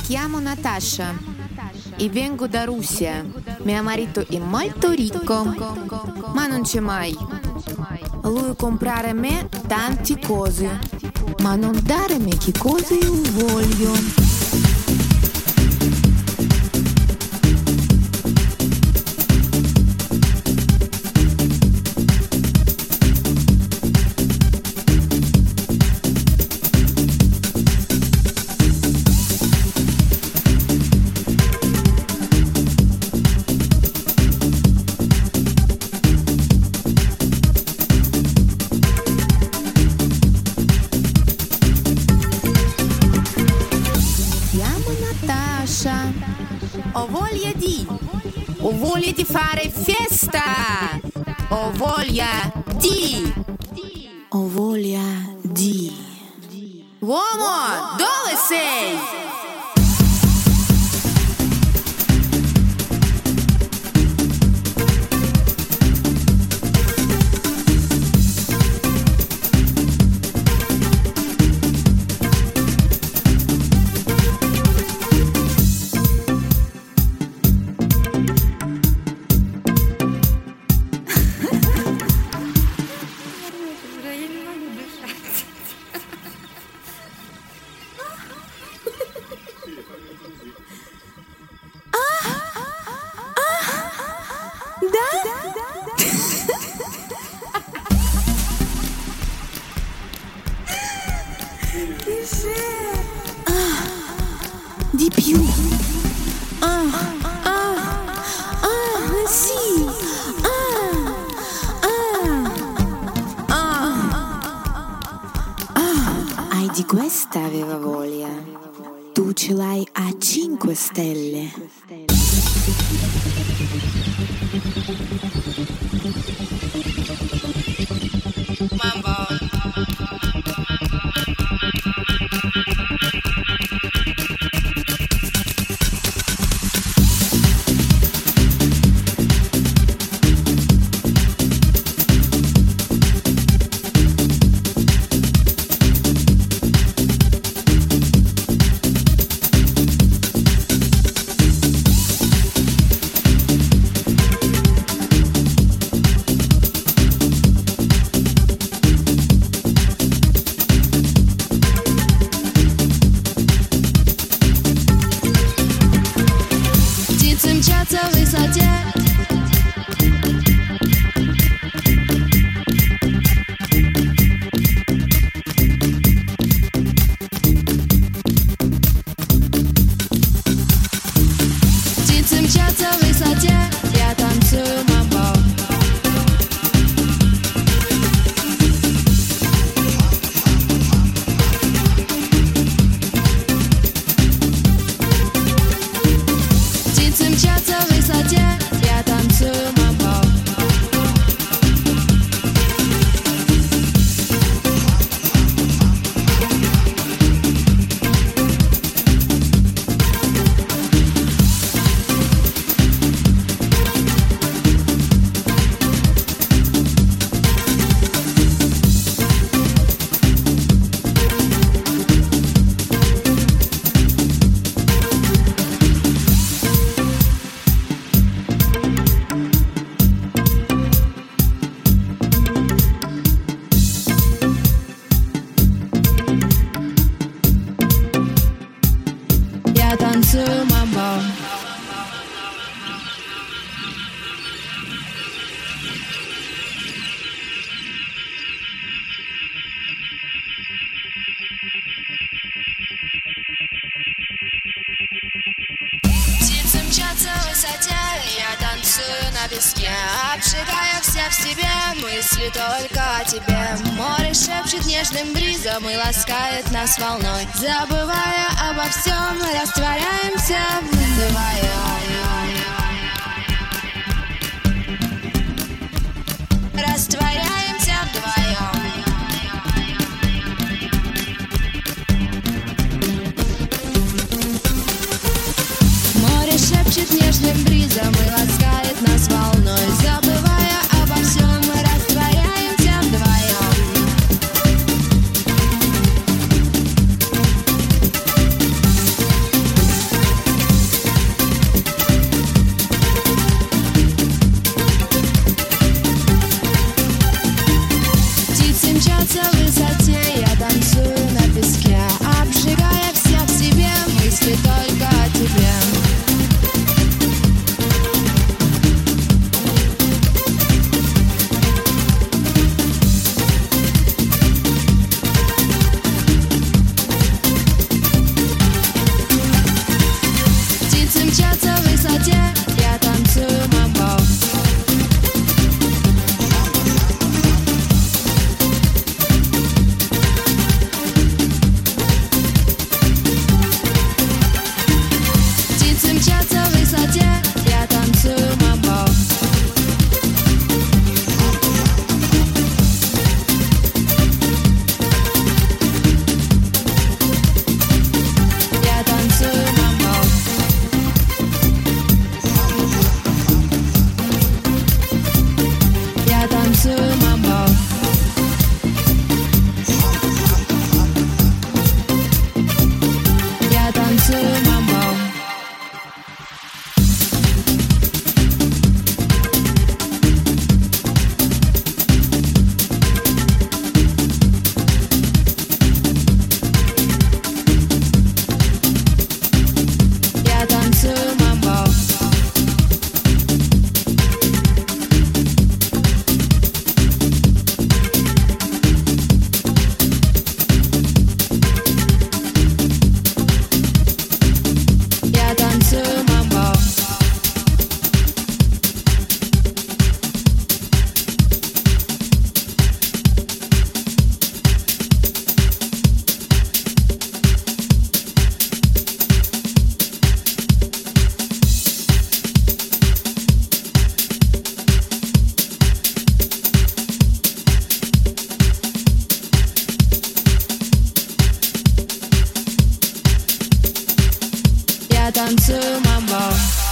chiamo Natasha e vengo da Russia. Mio marito è molto ricco, ma non c'è mai. Lui comprare a me tante cose, ma non dare a me che cose io voglio. Ho voglia di fare festa! Ho voglia di! Uomo, dove sei? Di più. Sì. Hai di questa aveva voglia. Tu ce l'hai a 5 stelle. Mambo. Мчатся в высоте. Птицы мчатся в высоте. Я танцую мамбо. Птицы мчатся в высоте, я танцую мамбо. Я танцую мамбо. Птицы мчатся в высоте, я танцую на песке, обжигая все в себе, мысли только о тебе. Море шепчет нежным бризом и ласкает нас волной, забывая обо всем, растворяемся вдвоем. Растворяемся вдвоем. Море шепчет нежным бризом и ласкает нас волной, забывая обо всем, мы растворяемся вдвоем. я танцую мамбо.